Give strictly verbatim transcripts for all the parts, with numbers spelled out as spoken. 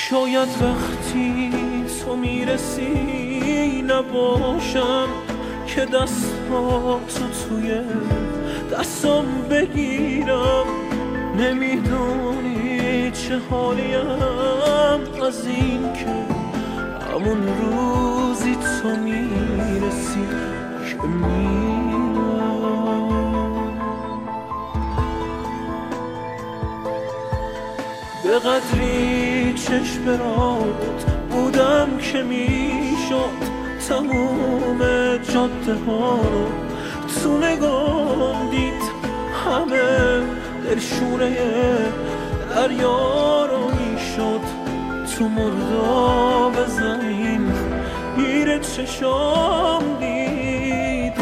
شاید وقتی تو میرسی نباشم که دستاتو توی دستم بگیرم. نمیدونی چه حالیم از این که همون روزی تو میرسی که میرم. به قدری چشم برات بودم که میشد تموم جاده ها رو تو نگام دید. همه دلشونه دریا رو میشد تو مرداب زمین گیر چشام دید.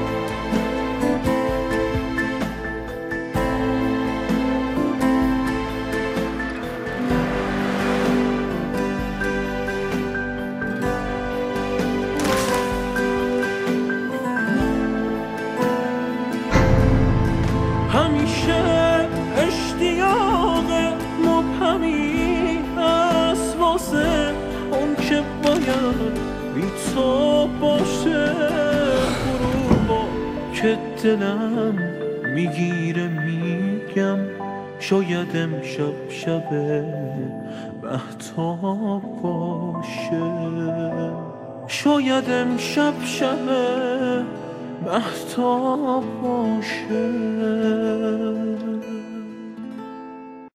همیشه اشتیاق مبهمی هست واسه اون که باید بی تو باشه. غروبا که دلم میگیره میگم شاید امشب شب مهتاب باشه. شاید امشب شب مهتاب باشه.